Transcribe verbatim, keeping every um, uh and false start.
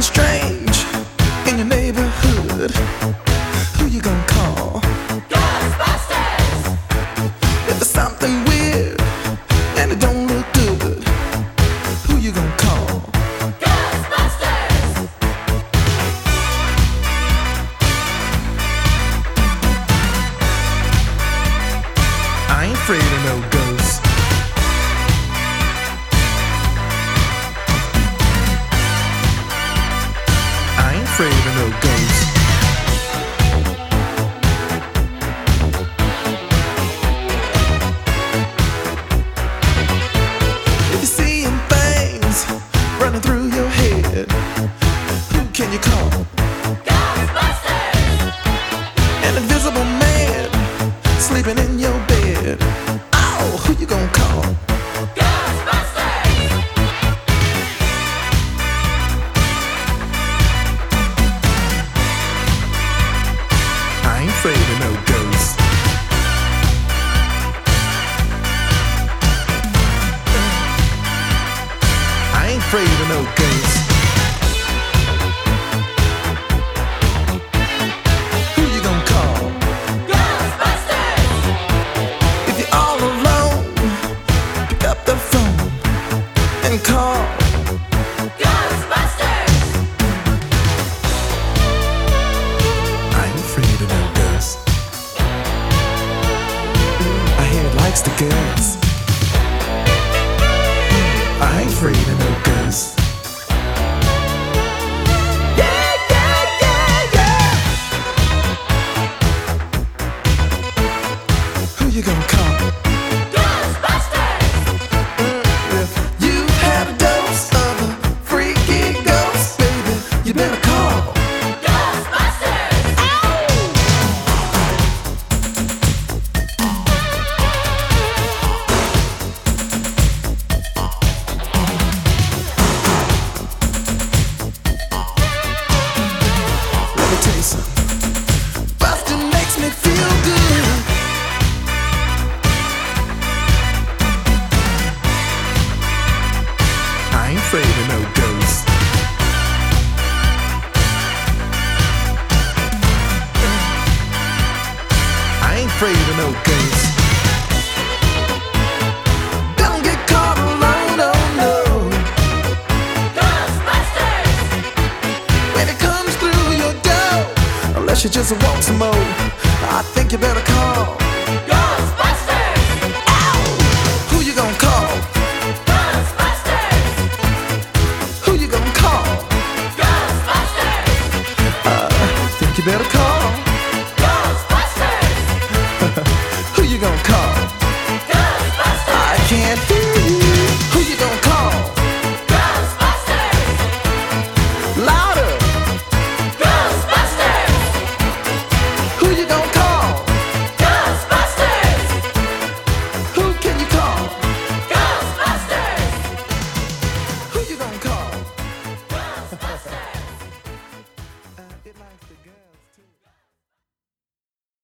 strange in your neighborhood, who you gonna call? Ghostbusters! If there's something weird and it don't look good, who you gonna call? Ghostbusters! I ain't afraid of no ghosts. I ain't afraid of no ghosts. If you're seeing things running through your head, who can you call? Ghostbusters! An invisible man sleeping in your bed. Oh, who you gonna call? Ghostbusters! I ain't afraid of no ghosts. I ain't afraid of no ghosts. Who you gonna call? Ghostbusters! If you're all alone, pick up the phone and call. Ghostbusters! I ain't afraid of no ghosts. I hear it likes the girls. I ain't afraid of no ghosts. Yeah, yeah, yeah, yeah. Who you gonna call? Ghostbusters! If you've had a dose of a freaky ghost, baby, you better call. Ghostbusters! Let me tell you something. Bustin' makes me feel good. I ain't afraid of no ghosts. I ain't afraid of no ghosts. Don't get caught alone, oh no. Ghostbusters! When it comes through your door, unless you just want some more, I think you better call. Ghostbusters! Ow! Who you gonna call? Ghostbusters! Who you gonna call? Ghostbusters! I think you better call.